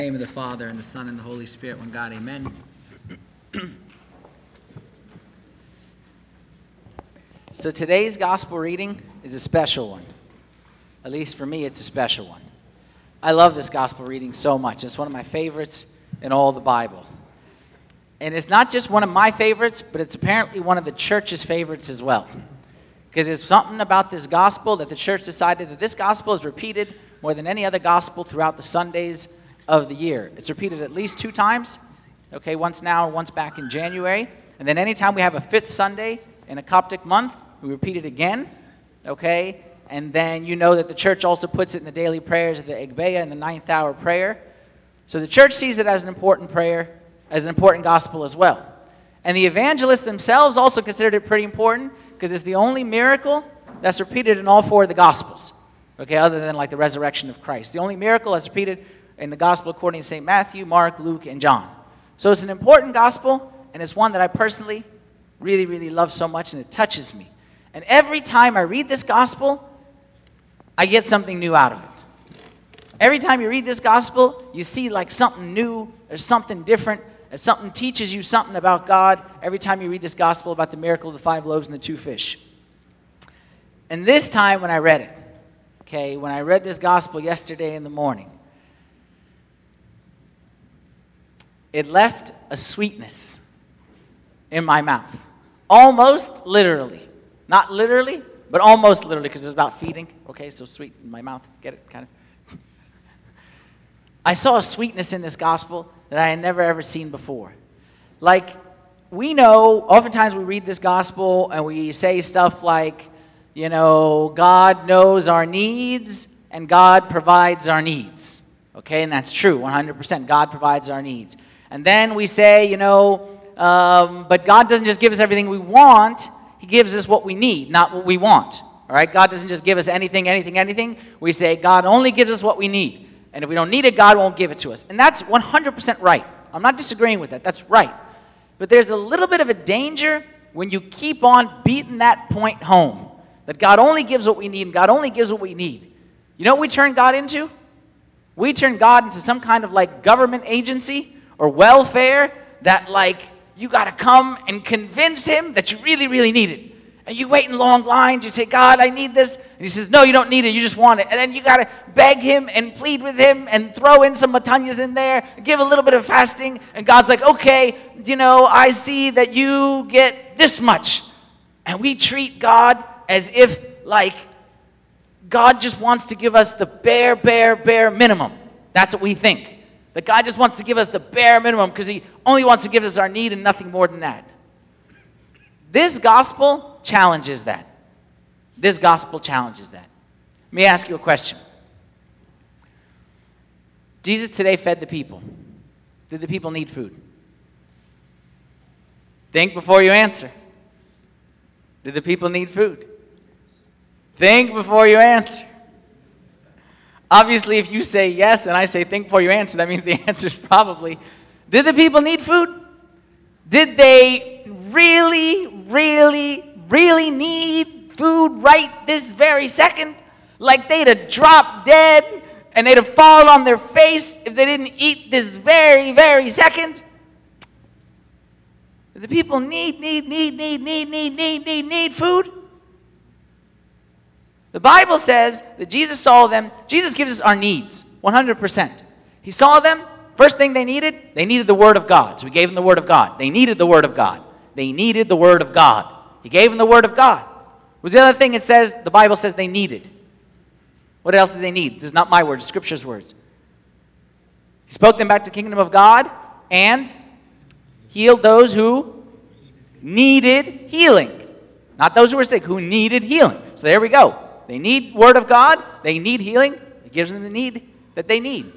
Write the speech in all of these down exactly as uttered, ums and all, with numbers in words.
In the name of the Father, and the Son, and the Holy Spirit, one God, amen. So today's gospel reading is a special one. At least for me, it's a special one. I love this gospel reading so much. It's one of my favorites in all the Bible. And it's not just one of my favorites, but it's apparently one of the church's favorites as well. Because there's something about this gospel that the church decided that this gospel is repeated more than any other gospel throughout the Sundays of the year. It's repeated at least two times, okay, once now, once back in January. And then anytime we have a fifth Sunday in a Coptic month, we repeat it again, okay? And then you know that the church also puts it in the daily prayers of the Egbeah and the ninth hour prayer. So the church sees it as an important prayer, as an important gospel as well. And the evangelists themselves also considered it pretty important because it's the only miracle that's repeated in all four of the gospels, okay, other than like the resurrection of Christ. The only miracle that's repeated in the gospel according to Saint Matthew, Mark, Luke, and John. So it's an important gospel, and it's one that I personally really, really love so much, and it touches me. And every time I read this gospel, I get something new out of it. Every time you read this gospel, you see like something new or something different, or something teaches you something about God every time you read this gospel about the miracle of the five loaves and the two fish. And this time when I read it, okay, when I read this gospel yesterday in the morning, it left a sweetness in my mouth. Almost literally. Not literally, but almost literally, because it was about feeding. Okay, so sweet in my mouth. Get it? Kind of. I saw a sweetness in this gospel that I had never ever seen before. Like, we know, oftentimes we read this gospel and we say stuff like, you know, God knows our needs and God provides our needs. Okay, and that's true, one hundred percent. God provides our needs. And then we say, you know, um, but God doesn't just give us everything we want. He gives us what we need, not what we want. All right? God doesn't just give us anything, anything, anything. We say God only gives us what we need. And if we don't need it, God won't give it to us. And that's one hundred percent right. I'm not disagreeing with that. That's right. But there's a little bit of a danger when you keep on beating that point home, that God only gives what we need and God only gives what we need. You know what we turn God into? We turn God into some kind of like government agency or welfare that like you got to come and convince him that you really, really need it. And you wait in long lines. You say, God, I need this. And he says, no, you don't need it. You just want it. And then you got to beg him and plead with him and throw in some matanyas in there, give a little bit of fasting. And God's like, okay, you know, I see that you get this much. And we treat God as if like God just wants to give us the bare, bare, bare minimum. That's what we think. That God just wants to give us the bare minimum because he only wants to give us our need and nothing more than that. This gospel challenges that. This gospel challenges that. Let me ask you a question. Jesus today fed the people. Did the people need food? Think before you answer. Did the people need food? Think before you answer. Obviously, if you say yes and I say think before you answer, that means the answer is probably, did the people need food? Did they really, really, really need food right this very second? Like they'd have dropped dead and they'd have fallen on their face if they didn't eat this very, very second? Did the people need, need, need, need, need, need, need, need, need food? The Bible says that Jesus saw them. Jesus gives us our needs, one hundred percent. He saw them. First thing they needed, they needed the Word of God. So he gave them the Word of God. They needed the Word of God. They needed the Word of God. He gave them the Word of God. What's the other thing it says, the Bible says they needed? What else did they need? This is not my words, Scripture's words. He spoke them back to the kingdom of God and healed those who needed healing. Not those who were sick, who needed healing. So there we go. They need Word of God. They need healing. He gives them the need that they need.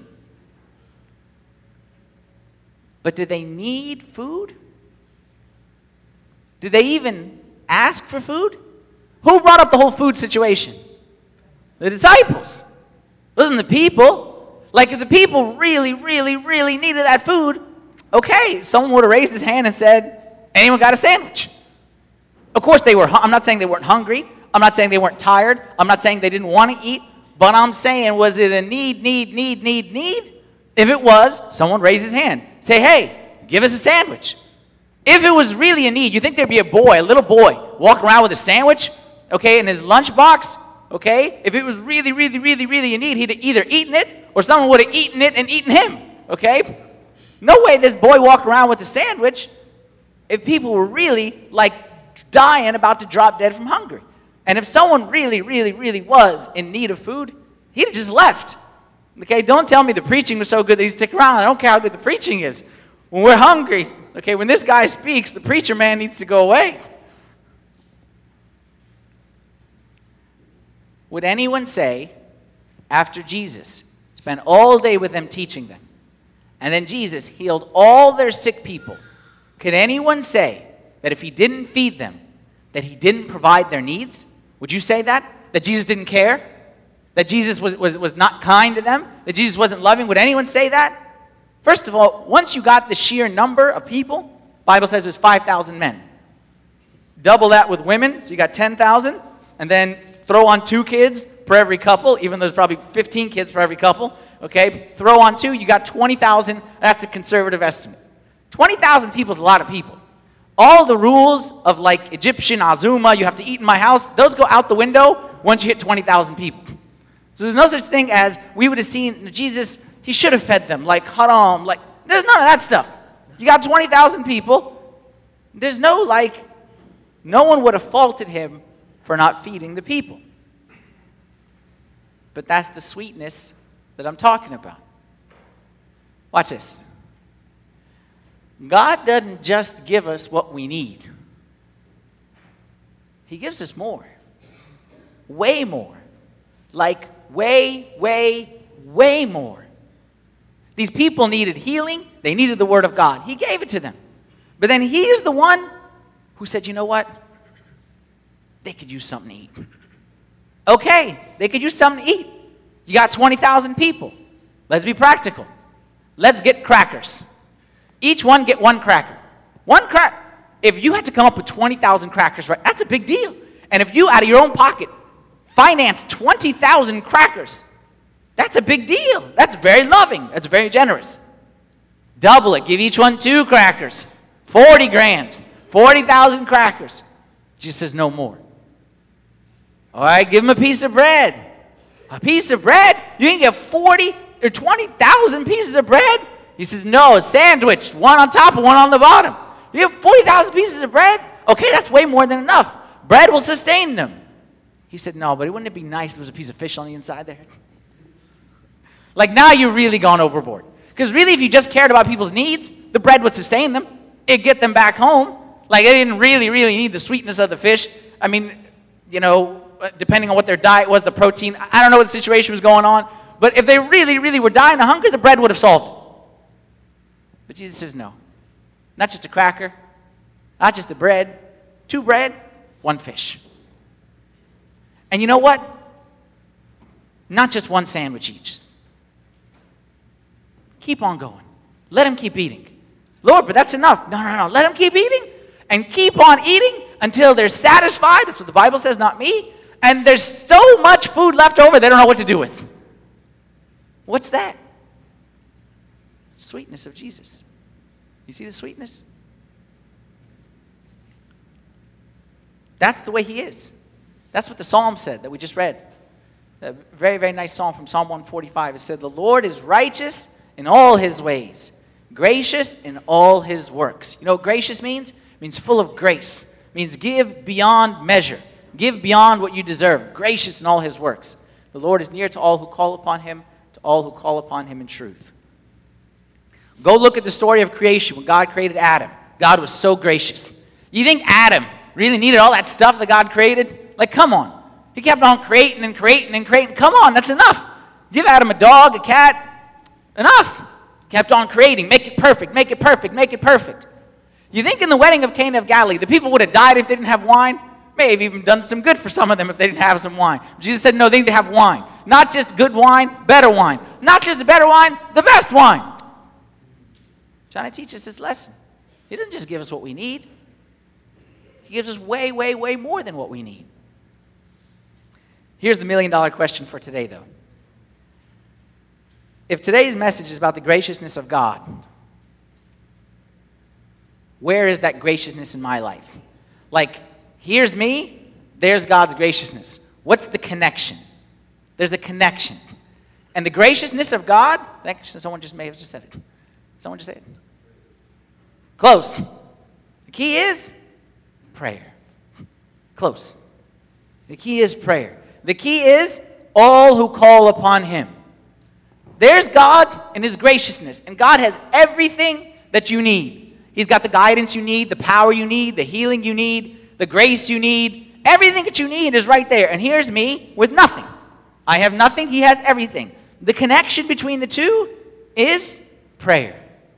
But did they need food? Did they even ask for food? Who brought up the whole food situation? The disciples. It wasn't the people. Like if the people really, really, really needed that food, okay, someone would have raised his hand and said, anyone got a sandwich? Of course they were. I'm not saying they weren't hungry. I'm not saying they weren't tired. I'm not saying they didn't want to eat. But I'm saying, was it a need, need, need, need, need? If it was, someone raise his hand. Say, hey, give us a sandwich. If it was really a need, you think there'd be a boy, a little boy, walking around with a sandwich, okay, in his lunchbox, okay? If it was really, really, really, really a need, he'd have either eaten it or someone would have eaten it and eaten him, okay? No way this boy walked around with a sandwich if people were really, like, dying, about to drop dead from hunger. And if someone really, really, really was in need of food, he'd have just left. Okay, don't tell me the preaching was so good that he'd stick around. I don't care how good the preaching is. When we're hungry, okay, when this guy speaks, the preacher man needs to go away. Would anyone say, after Jesus spent all day with them teaching them, and then Jesus healed all their sick people, could anyone say that if he didn't feed them, that he didn't provide their needs? Would you say that? That Jesus didn't care? That Jesus was, was, was not kind to them? That Jesus wasn't loving? Would anyone say that? First of all, once you got the sheer number of people, the Bible says there's five thousand men. Double that with women, so you got ten thousand. And then throw on two kids per every couple, even though there's probably fifteen kids per every couple. Okay, throw on two, you got twenty thousand. That's a conservative estimate. twenty thousand people is a lot of people. All the rules of like Egyptian Azuma, you have to eat in my house, those go out the window once you hit twenty thousand people. So there's no such thing as we would have seen Jesus, he should have fed them, like haram, like, there's none of that stuff. You got twenty thousand people, there's no like, no one would have faulted him for not feeding the people. But that's the sweetness that I'm talking about. Watch this. God doesn't just give us what we need. He gives us more. Way more. Like way, way, way more. These people needed healing. They needed the word of God. He gave it to them. But then he is the one who said, you know what? They could use something to eat. Okay, they could use something to eat. You got twenty thousand people. Let's be practical. Let's get crackers. Each one get one cracker. One crack. If you had to come up with twenty thousand crackers, right, that's a big deal. And if you, out of your own pocket, finance twenty thousand crackers, that's a big deal. That's very loving. That's very generous. Double it. Give each one two crackers. forty grand. forty thousand crackers. Jesus says no more. All right, give him a piece of bread. A piece of bread? You can get forty or twenty thousand pieces of bread? He says, no, a sandwich, one on top and one on the bottom. You have forty thousand pieces of bread? Okay, that's way more than enough. Bread will sustain them. He said, no, but wouldn't it be nice if there was a piece of fish on the inside there? Like, now you're really gone overboard. Because really, if you just cared about people's needs, the bread would sustain them. It'd get them back home. Like, they didn't really, really need the sweetness of the fish. I mean, you know, depending on what their diet was, the protein, I don't know what the situation was going on. But if they really, really were dying of hunger, the bread would have solved it. But Jesus says no. Not just a cracker, not just the bread, two bread, one fish. And you know what? Not just one sandwich each. Keep on going. Let them keep eating. Lord, but that's enough. No, no, no. Let them keep eating and keep on eating until they're satisfied. That's what the Bible says, not me. And there's so much food left over, they don't know what to do with. What's that? Sweetness of Jesus. You see the sweetness? That's the way he is. That's what the psalm said that we just read. A very, very nice psalm from Psalm one forty-five. It said, the Lord is righteous in all his ways, gracious in all his works. You know what gracious means? It means full of grace. It means give beyond measure. Give beyond what you deserve. Gracious in all his works. The Lord is near to all who call upon him, to all who call upon him in truth. Go look at the story of creation when God created Adam. God was so gracious. You think Adam really needed all that stuff that God created? Like, come on. He kept on creating and creating and creating. Come on, that's enough. Give Adam a dog, a cat. Enough. Kept on creating. Make it perfect, make it perfect, make it perfect. You think in the wedding of Cana of Galilee, the people would have died if they didn't have wine? May have even done some good for some of them if they didn't have some wine. Jesus said, no, they need to have wine. Not just good wine, better wine. Not just the better wine, the best wine. Trying to teach us this lesson. He doesn't just give us what we need. He gives us way, way, way more than what we need. Here's the million dollar question for today, though. If today's message is about the graciousness of God, where is that graciousness in my life? Like, here's me, there's God's graciousness. What's the connection? There's a connection. And the graciousness of God, someone just may have just said it. Someone just said it. Close. The key is prayer. Close. The key is prayer. The key is all who call upon him. There's God and his graciousness. And God has everything that you need. He's got the guidance you need, the power you need, the healing you need, the grace you need. Everything that you need is right there. And here's me with nothing. I have nothing. He has everything. The connection between the two is prayer.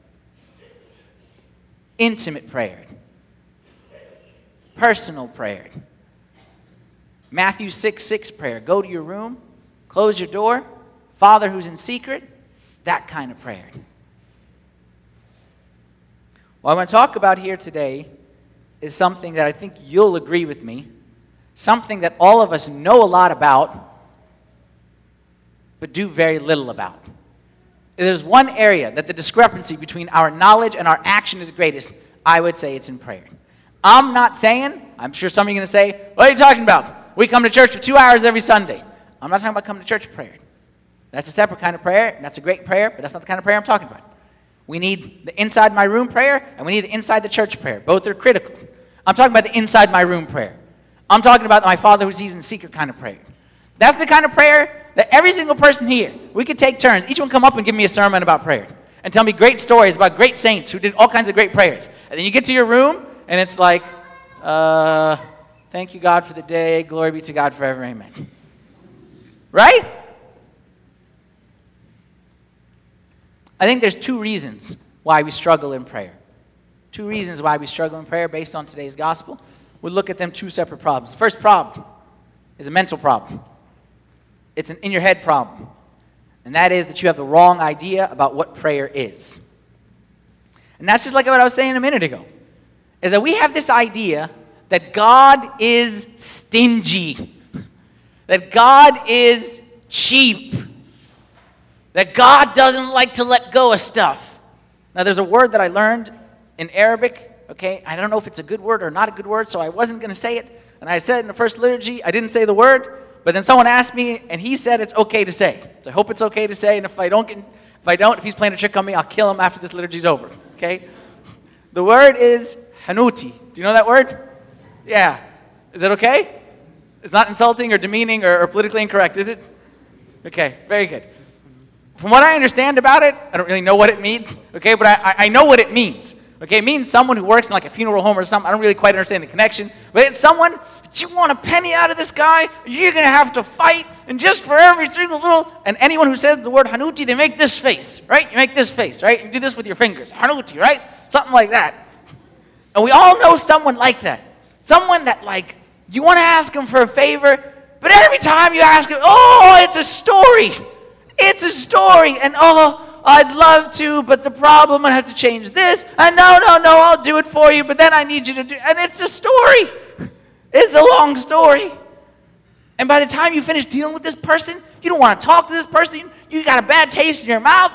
Intimate prayer. Personal prayer. Matthew six six prayer. Go to your room, close your door, Father who's in secret, that kind of prayer. What I'm going to talk about here today is something that I think you'll agree with me, something that all of us know a lot about, but do very little about. There's one area that the discrepancy between our knowledge and our action is greatest. I would say it's in prayer. I'm not saying, I'm sure some of you are going to say, what are you talking about? We come to church for two hours every Sunday. I'm not talking about coming to church for prayer. That's a separate kind of prayer, and that's a great prayer, but that's not the kind of prayer I'm talking about. We need the inside my room prayer, and we need the inside the church prayer. Both are critical. I'm talking about the inside my room prayer. I'm talking about my Father who sees in secret kind of prayer. That's the kind of prayer that every single person here, we could take turns. Each one come up and give me a sermon about prayer and tell me great stories about great saints who did all kinds of great prayers. And then you get to your room, and it's like, uh, thank you, God, for the day. Glory be to God forever. Amen. Right? I think there's two reasons why we struggle in prayer. Two reasons why we struggle in prayer based on today's gospel. We'll look at them two separate problems. The first problem is a mental problem. It's an in-your-head problem. And that is that you have the wrong idea about what prayer is. And that's just like what I was saying a minute ago. Is that we have this idea that God is stingy. That God is cheap. That God doesn't like to let go of stuff. Now, there's a word that I learned in Arabic, okay? I don't know if it's a good word or not a good word, so I wasn't going to say it. And I said it in the first liturgy. I didn't say the word, but then someone asked me, and he said it's okay to say. So I hope it's okay to say, and if I don't, get, if I don't, if he's playing a trick on me, I'll kill him after this liturgy's over, okay? The word is hanuti. Do you know that word? Yeah. Is it okay? It's not insulting or demeaning or, or politically incorrect, is it? Okay, very good. From what I understand about it, I don't really know what it means, okay, but I, I know what it means. Okay, it means someone who works in like a funeral home or something. I don't really quite understand the connection, but it's someone that you want a penny out of this guy, you're going to have to fight, and just for every single little, and anyone who says the word hanuti, they make this face, right? You make this face, right? You do this with your fingers, hanuti, right? Something like that. And we all know someone like that. Someone that like, you want to ask him for a favor, but every time you ask him, oh, it's a story. It's a story, and oh, I'd love to, but the problem, I have to change this, and no, no, no, I'll do it for you, but then I need you to do, and it's a story. It's a long story. And by the time you finish dealing with this person, you don't want to talk to this person, you got a bad taste in your mouth.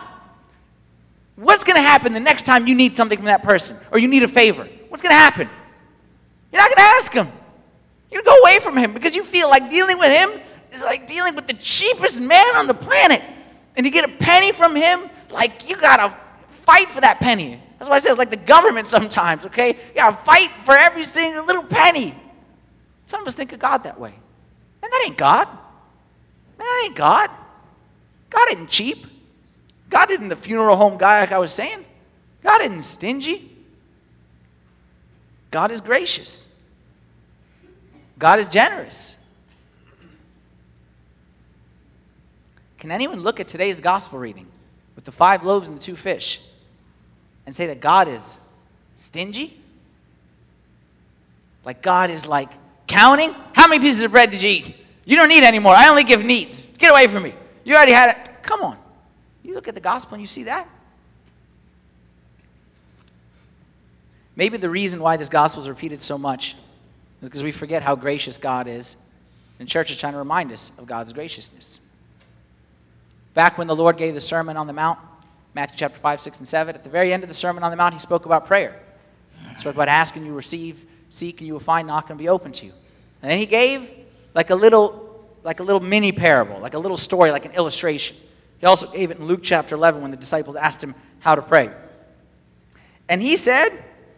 What's going to happen the next time you need something from that person, or you need a favor? What's going to happen? You're not going to ask him. You're going to go away from him, because you feel like dealing with him is like dealing with the cheapest man on the planet. And you get a penny from him, like you gotta fight for that penny. That's why I say it's like the government sometimes, okay? You gotta fight for every single little penny. Some of us think of God that way. And that ain't God. Man, that ain't God. God isn't cheap. God isn't the funeral home guy like I was saying. God isn't stingy. God is gracious. God is generous. Can anyone look at today's gospel reading with the five loaves and the two fish and say that God is stingy? Like God is like counting? How many pieces of bread did you eat? You don't need any more. I only give needs. Get away from me. You already had it. Come on. You look at the gospel and you see that. Maybe the reason why this gospel is repeated so much is because we forget how gracious God is. And church is trying to remind us of God's graciousness. Back when the Lord gave the Sermon on the Mount, Matthew chapter five, six, and seven, at the very end of the Sermon on the Mount, he spoke about prayer. He spoke about ask and you receive, seek and you will find, knock and be open to you. And then he gave like a little, like a little mini parable, like a little story, like an illustration. He also gave it in Luke chapter eleven when the disciples asked him how to pray. And he said,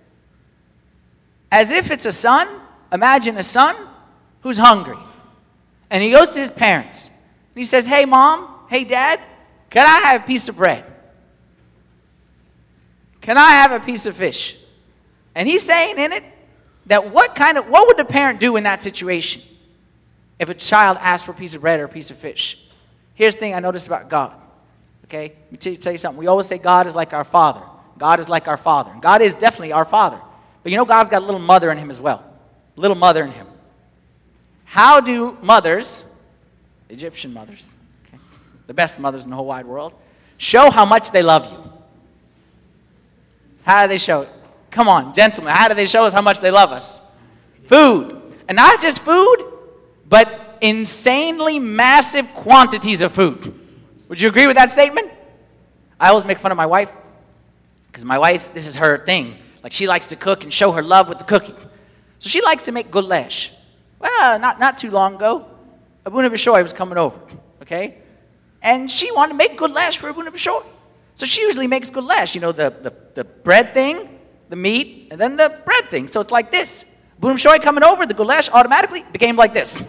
as if it's a son, imagine a son who's hungry. And he goes to his parents. And he says, hey, mom, hey, dad, can I have a piece of bread? Can I have a piece of fish? And he's saying in it that what kind of, what would the parent do in that situation if a child asked for a piece of bread or a piece of fish? Here's the thing I noticed about God. Okay? Let me tell you, tell you something. We always say God is like our father. God is like our father. And God is definitely our father. But you know God's got a little mother in him as well. A little mother in him. How do mothers, Egyptian mothers, okay, the best mothers in the whole wide world, show how much they love you? How do they show it? Come on, gentlemen, how do they show us how much they love us? Food. And not just food, but insanely massive quantities of food. Would you agree with that statement? I always make fun of my wife, because my wife, this is her thing. Like, she likes to cook and show her love with the cooking. So she likes to make goulash. Well, not, not too long ago, Abuna Bishoy was coming over, okay? And she wanted to make goulash for Abuna Bishoy. So she usually makes goulash, you know, the, the, the bread thing, the meat, and then the bread thing. So it's like this. Abuna Bishoy coming over, the goulash automatically became like this.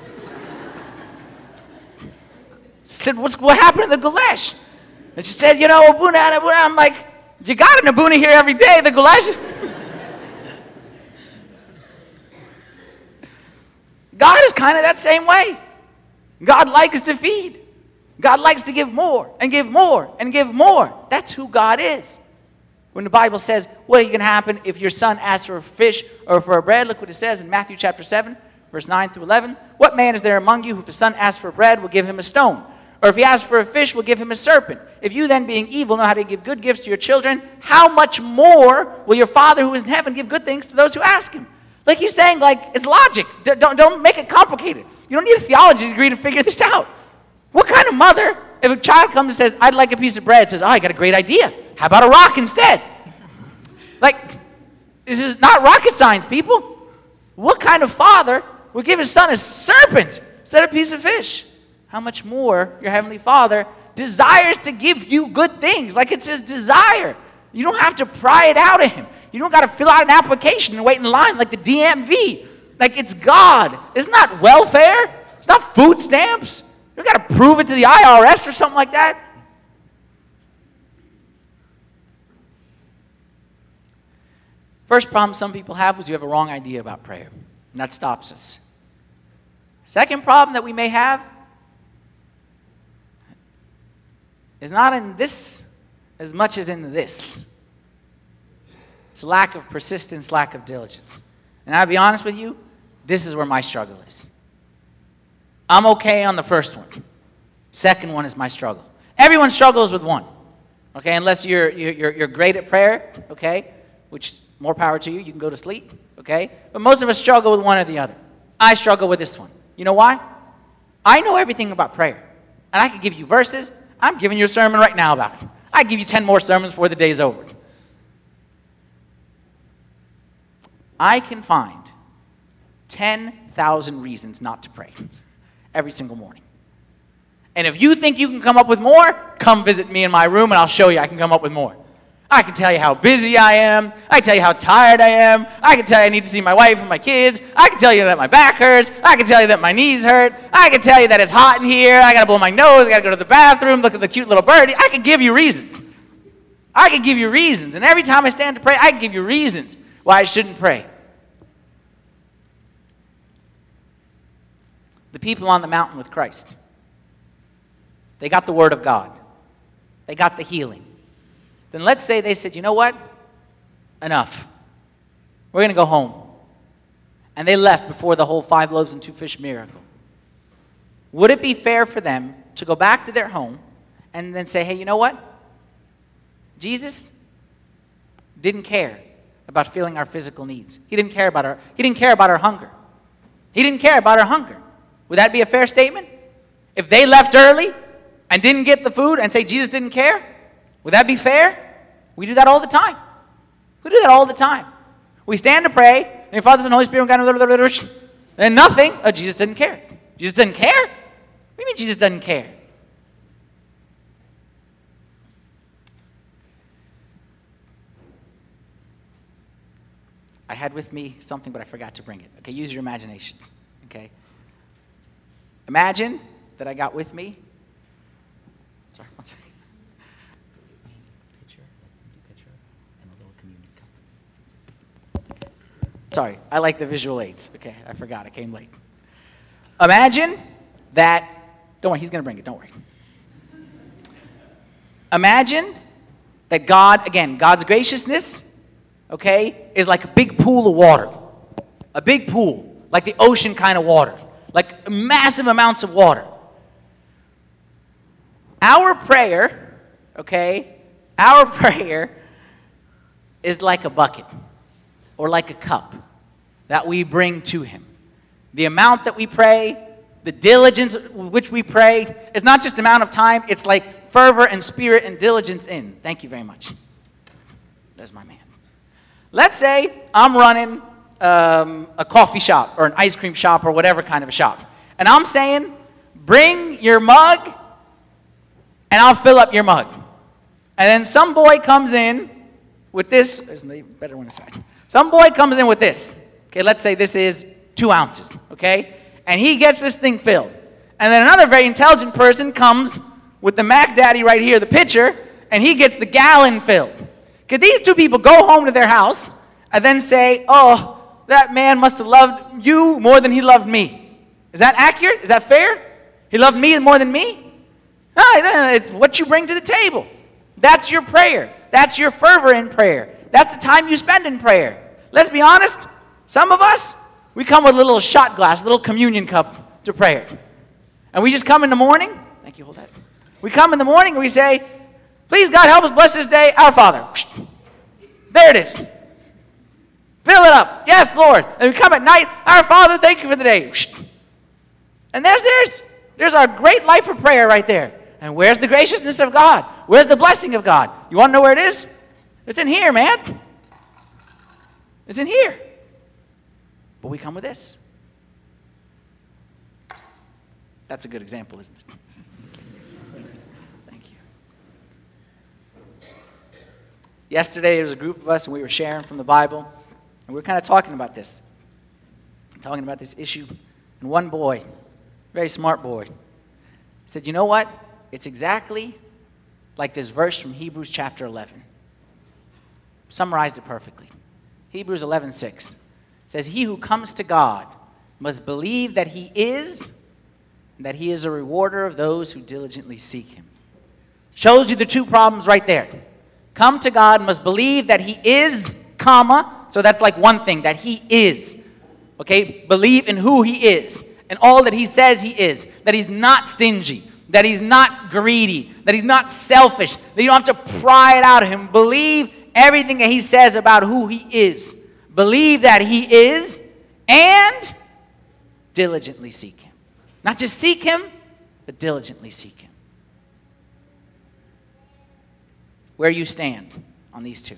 Said, What's, what happened to the goulash? And she said, you know, Abuna, Abuna. I'm like, you got an Abuna here every day, the goulash. God is kind of that same way. God likes to feed. God likes to give more and give more and give more. That's who God is. When the Bible says, what are you going to happen if your son asks for a fish or for a bread? Look what it says in Matthew chapter seven, verse nine through eleven. What man is there among you who if his son asks for bread will give him a stone? Or if he asks for a fish will give him a serpent? If you then being evil know how to give good gifts to your children, how much more will your Father who is in heaven give good things to those who ask him? Like he's saying, like, it's logic. D- don't, don't make it complicated. You don't need a theology degree to figure this out. What kind of mother, if a child comes and says, I'd like a piece of bread, says, oh, I got a great idea. How about a rock instead? Like, this is not rocket science, people. What kind of father would give his son a serpent instead of a piece of fish? How much more your heavenly Father desires to give you good things. Like it's his desire. You don't have to pry it out of him. You don't got to fill out an application and wait in line like the D M V. Like it's God. It's not welfare. It's not food stamps. You got to prove it to the I R S or something like that. First problem some people have is you have a wrong idea about prayer. And that stops us. Second problem that we may have is not in this as much as in this. It's lack of persistence, lack of diligence. And I'll be honest with you, this is where my struggle is. I'm okay on the first one. Second one is my struggle. Everyone struggles with one, okay, unless you're, you're, you're great at prayer, okay, which more power to you, you can go to sleep, okay, but most of us struggle with one or the other. I struggle with this one. You know why? I know everything about prayer, and I can give you verses. I'm giving you a sermon right now about it. I give you ten more sermons before the day's over. I can find ten thousand reasons not to pray every single morning. And if you think you can come up with more, come visit me in my room and I'll show you I can come up with more. I can tell you how busy I am. I can tell you how tired I am. I can tell you I need to see my wife and my kids. I can tell you that my back hurts. I can tell you that my knees hurt. I can tell you that it's hot in here. I got to blow my nose. I got to go to the bathroom, look at the cute little birdie. I can give you reasons. I can give you reasons. And every time I stand to pray, I can give you reasons why I shouldn't pray. The people on the mountain with Christ, they got the word of God. They got the healing. Then let's say they said, you know what? Enough. We're going to go home. And they left before the whole five loaves and two fish miracle. Would it be fair for them to go back to their home and then say, hey, you know what? Jesus didn't care about filling our physical needs. He didn't care about our, he didn't care about our hunger. He didn't care about our hunger. Would that be a fair statement? If they left early and didn't get the food and say Jesus didn't care? Would that be fair? We do that all the time. We do that all the time. We stand to pray, and your Father, Son, Holy Spirit, God, and nothing. Oh, Jesus didn't care. Jesus didn't care? What do you mean Jesus doesn't care? I had with me something, but I forgot to bring it. Okay, use your imaginations. Okay? Imagine that I got with me. Sorry, one second. Picture, picture, and a little communion cup. Sorry, I like the visual aids. Okay, I forgot. I came late. Imagine that. Don't worry, he's going to bring it. Don't worry. Imagine that God, again, God's graciousness, okay, is like a big pool of water. A big pool, like the ocean kind of water. Like massive amounts of water. Our prayer, okay, our prayer is like a bucket or like a cup that we bring to him. The amount that we pray, the diligence with which we pray, is not just amount of time, it's like fervor and spirit and diligence in. Thank you very much. That's my man. Let's say I'm running um, a coffee shop or an ice cream shop or whatever kind of a shop. And I'm saying, bring your mug and I'll fill up your mug. And then some boy comes in with this. There's a better one aside. Some boy comes in with this. Okay, let's say this is two ounces. Okay? And he gets this thing filled. And then another very intelligent person comes with the Mac Daddy right here, the pitcher, and he gets the gallon filled. Could these two people go home to their house and then say, oh, that man must have loved you more than he loved me? Is that accurate? Is that fair? He loved me more than me? No, it's what you bring to the table. That's your prayer. That's your fervor in prayer. That's the time you spend in prayer. Let's be honest. Some of us, we come with a little shot glass, a little communion cup to prayer. And we just come in the morning. Thank you, hold that. We come in the morning and we say, please God help us bless this day, our Father. There it is. Fill it up. Yes, Lord. And we come at night, our Father, thank you for the day. And there's, there's, there's our great life of prayer right there. And where's the graciousness of God? Where's the blessing of God? You want to know where it is? It's in here, man. It's in here. But we come with this. That's a good example, isn't it? Thank you. Yesterday, there was a group of us, and we were sharing from the Bible, and we were kind of talking about this. Talking about this issue. And one boy, very smart boy, said, you know what? It's exactly like this verse from Hebrews chapter eleven. Summarized it perfectly. Hebrews eleven six says, he who comes to God must believe that he is, and that he is a rewarder of those who diligently seek him. Shows you the two problems right there. Come to God, must believe that he is, comma, so that's like one thing, that he is. Okay, believe in who he is and all that he says he is, that he's not stingy, that he's not greedy, that he's not selfish, that you don't have to pry it out of him. Believe everything that he says about who he is. Believe that he is and diligently seek him. Not just seek him, but diligently seek him. Where you stand on these two.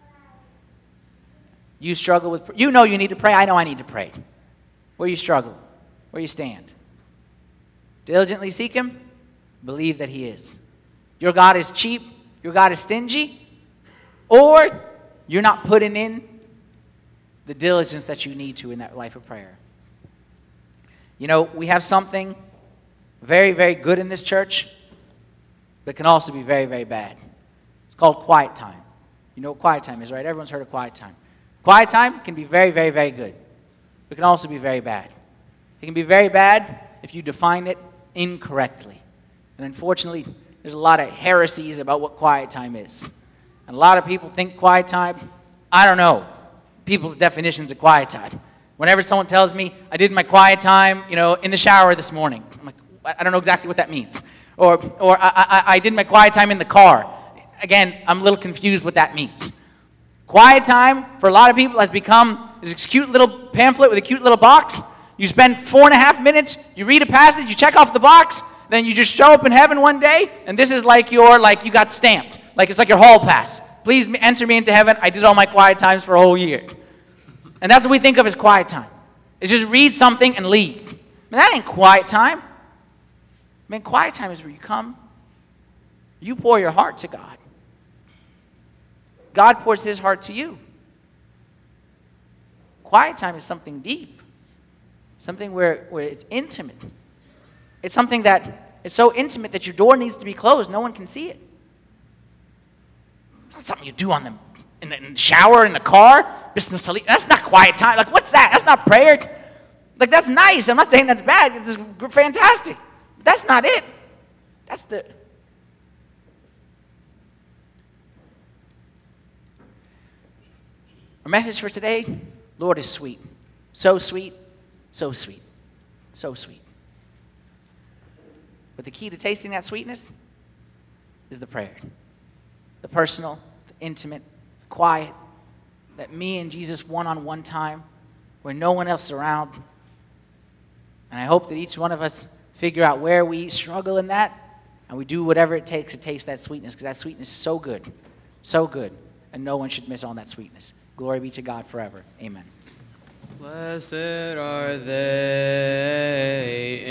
You struggle with, you know you need to pray. I know I need to pray. Where you struggle, where you stand. Diligently seek him, believe that he is. Your God is cheap, your God is stingy, or you're not putting in the diligence that you need to in that life of prayer. You know, we have something very, very good in this church, but can also be very, very bad. It's called quiet time. You know what quiet time is, right? Everyone's heard of quiet time. Quiet time can be very, very, very good. It can also be very bad. It can be very bad if you define it incorrectly. And unfortunately, there's a lot of heresies about what quiet time is. And a lot of people think quiet time, I don't know, people's definitions of quiet time. Whenever someone tells me, I did my quiet time, you know, in the shower this morning, I'm like, I don't know exactly what that means. Or, or I, I, I did my quiet time in the car. Again, I'm a little confused what that means. Quiet time, for a lot of people, has become this cute little pamphlet with a cute little box. You spend four and a half minutes, you read a passage, you check off the box, then you just show up in heaven one day, and this is like your, like you got stamped. Like it's like your hall pass. Please enter me into heaven. I did all my quiet times for a whole year. And that's what we think of as quiet time. It's just read something and leave. I mean, that ain't quiet time. I mean, quiet time is where you come, you pour your heart to God. God pours his heart to you. Quiet time is something deep. Something where, where it's intimate. It's something that it's so intimate that your door needs to be closed. No one can see it. It's not something you do on the, in the, in the shower, in the car. That's not quiet time. Like, what's that? That's not prayer. Like, that's nice. I'm not saying that's bad. It's fantastic. But that's not it. That's the... Our message for today, Lord is sweet. So sweet, so sweet, so sweet. But the key to tasting that sweetness is the prayer. The personal, the intimate, the quiet, that me and Jesus one-on-one time where no one else is around. And I hope that each one of us figure out where we struggle in that, and we do whatever it takes to taste that sweetness, because that sweetness is so good, so good, and no one should miss on that sweetness. Glory be to God forever. Amen. Blessed are they